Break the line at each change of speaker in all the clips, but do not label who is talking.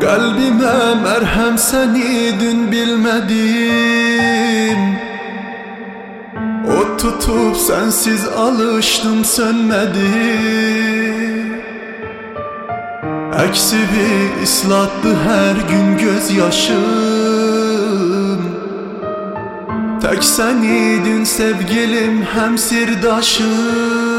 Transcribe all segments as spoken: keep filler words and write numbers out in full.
Kalbime merhem seni dün bilmedim. O tutup sensiz alıştım sönmedi. Eksi bir ıslattı her gün gözyaşım. Tek seniydin sevgilim hem sirdaşım.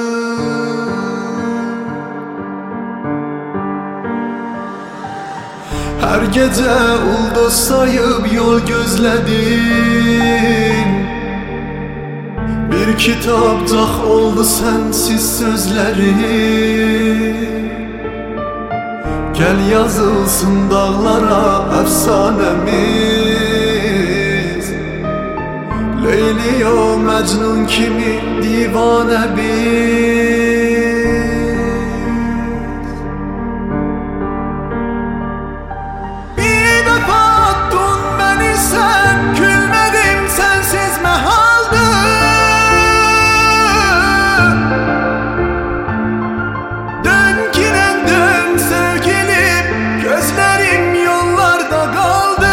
Her gece ulduz sayıp yol gözledim. Bir kitapcak oldu sensiz sözlerim. Gel yazılsın dağlara efsanemiz. Leyli o Mecnun kimi divane biz. Bir defa attın beni sen, gülmedim sensiz mehaldı. Dön giden dön sevgilim, gözlerim yollarda kaldı.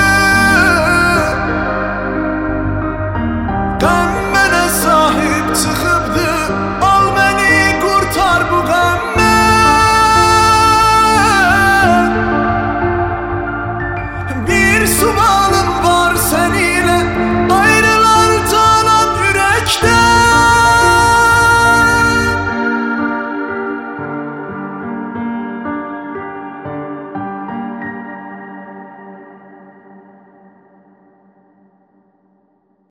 Dön bana sahip çık